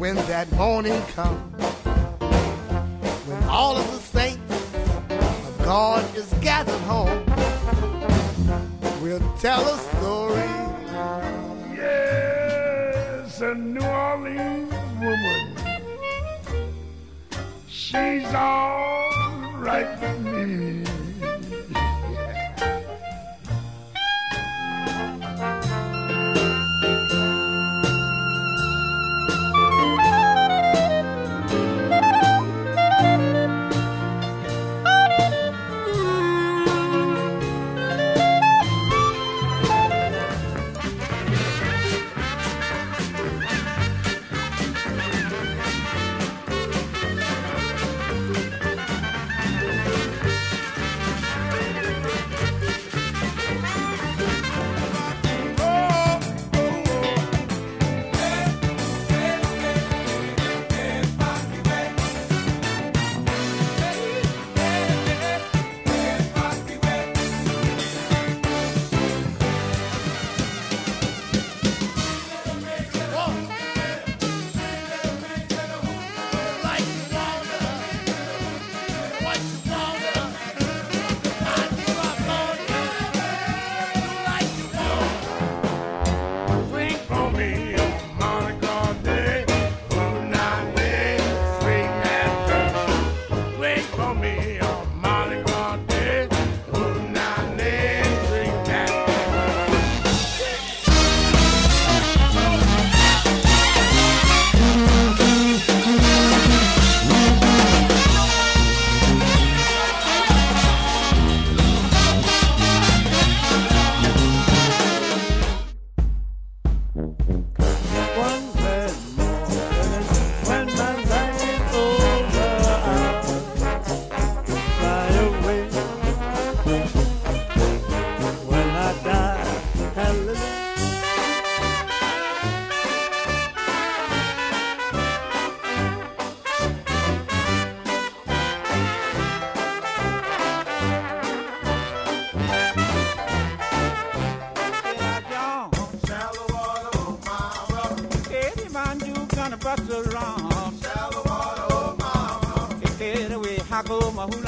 when that morning comes, when all of the saints of God is gathered home, we'll tell a story. Yes, a New Orleans woman. She's all right with me. Shallow water, oh mama. Get away, I go my hula.